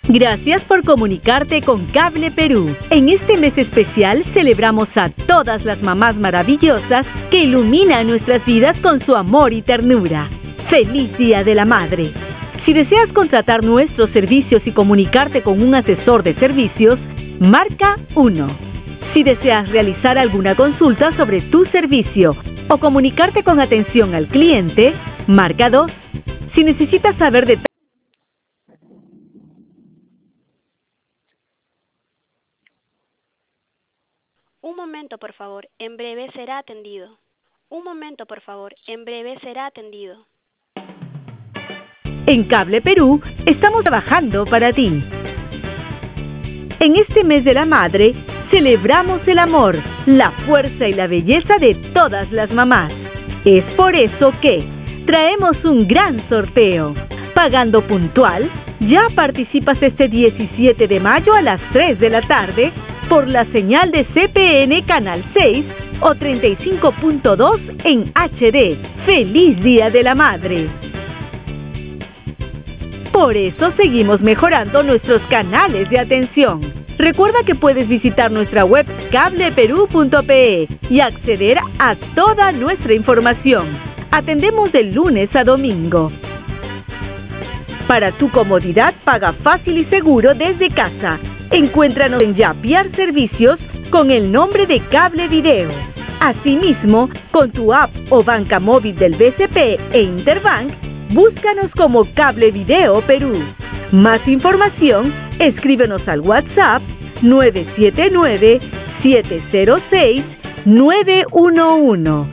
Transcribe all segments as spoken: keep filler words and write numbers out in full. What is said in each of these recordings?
Gracias por comunicarte con Cable Perú. En este mes especial celebramos a todas las mamás maravillosas que iluminan nuestras vidas con su amor y ternura. ¡Feliz Día de la Madre! Si deseas contratar nuestros servicios y comunicarte con un asesor de servicios, marca uno. Si deseas realizar alguna consulta sobre tu servicio o comunicarte con atención al cliente, marca dos. Si necesitas saber detalles. Un momento, por favor, en breve será atendido. Un momento, por favor, en breve será atendido. En Cable Perú estamos trabajando para ti. En este mes de la madre, celebramos el amor, la fuerza y la belleza de todas las mamás. Es por eso que traemos un gran sorteo. Pagando puntual, ya participas este diecisiete de mayo a las tres de la tarde por la señal de C P N Canal seis o treinta y cinco punto dos en H D. ¡Feliz Día de la Madre! Por eso seguimos mejorando nuestros canales de atención. Recuerda que puedes visitar nuestra web cable perú punto pe y acceder a toda nuestra información. Atendemos de lunes a domingo. Para tu comodidad, paga fácil y seguro desde casa. Encuéntranos en Yapiar Servicios con el nombre de Cable Video. Asimismo, con tu app o banca móvil del B C P e Interbank, búscanos como Cable Video Perú. Más información, escríbenos al WhatsApp nueve siete nueve, siete cero seis, nueve uno uno.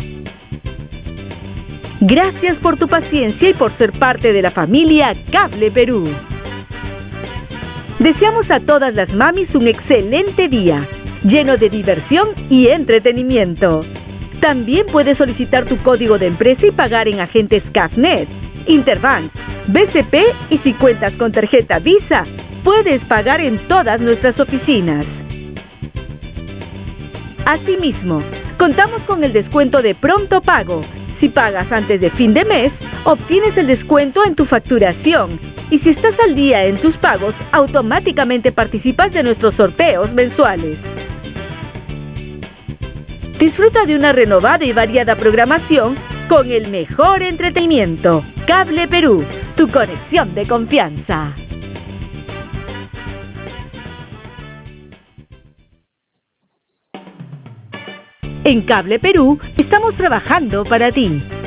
Gracias por tu paciencia y por ser parte de la familia Cable Perú. Deseamos a todas las mamis un excelente día, lleno de diversión y entretenimiento. También puedes solicitar tu código de empresa y pagar en agentes Cafnet, Interbank, B C P y si cuentas con tarjeta Visa, puedes pagar en todas nuestras oficinas. Asimismo, contamos con el descuento de pronto pago. Si pagas antes de fin de mes, obtienes el descuento en tu facturación. Y si estás al día en tus pagos, automáticamente participas de nuestros sorteos mensuales. Disfruta de una renovada y variada programación con el mejor entretenimiento. Cable Perú, tu conexión de confianza. En Cable Perú estamos trabajando para ti.